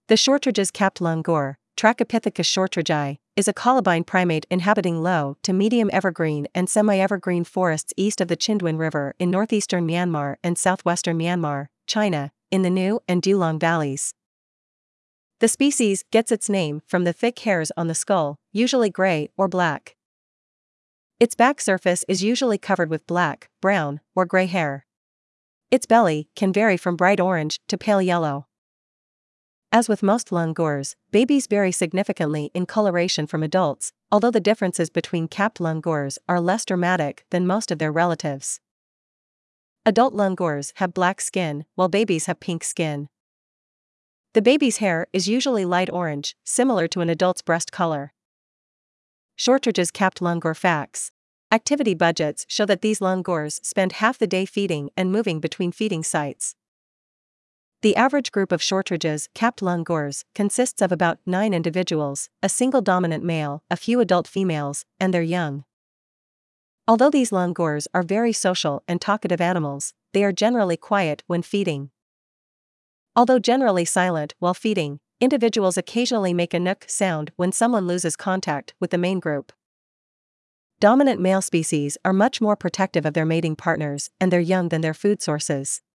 The Shortridge's capped langur, Trachypithecus shortridgei, is a colobine primate inhabiting low to medium evergreen and semi-evergreen forests east of the Chindwin River in northeastern Myanmar and southwestern Myanmar, China, in the Nu and Dulang valleys. The species gets its name from the thick hairs on the skull, usually gray or black. Its back surface is usually covered with black, brown, or gray hair. Its belly can vary from bright orange to pale yellow. As with most langurs, babies vary significantly in coloration from adults, although the differences between capped langurs are less dramatic than most of their relatives. Adult langurs have black skin, while babies have pink skin. The baby's hair is usually light orange, similar to an adult's breast color. Shortridge's capped langur facts. Activity budgets show that these langurs spend half the day feeding and moving between feeding sites. The average group of Shortridge's capped langurs consists of about 9 individuals, a single dominant male, a few adult females, and their young. Although these langurs are very social and talkative animals, they are generally quiet when feeding. Although generally silent while feeding, individuals occasionally make a nook sound when someone loses contact with the main group. Dominant male species are much more protective of their mating partners and their young than their food sources.